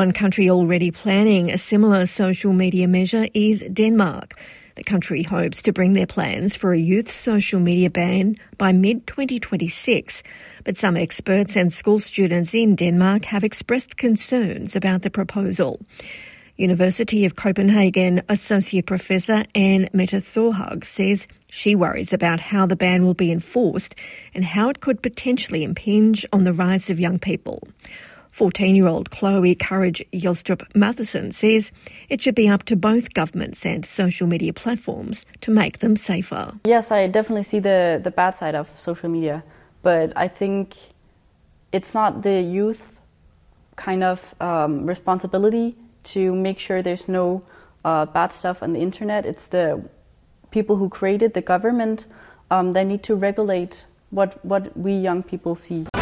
One country already planning a similar social media measure is Denmark. The country hopes to bring their plans for a youth social media ban by mid-2026, but some experts and school students in Denmark have expressed concerns about the proposal. University of Copenhagen Associate Professor Anne Mette Thorhug says she worries about how the ban will be enforced and how it could potentially impinge on the rights of young people. 14-year-old Chloe Courage Jelstrup Matheson says it should be up to both governments and social media platforms to make them safer. Yes, I definitely see the bad side of social media, but I think it's not the youth kind of responsibility to make sure there's no bad stuff on the internet. It's the people who created the government. They need to regulate what we young people see.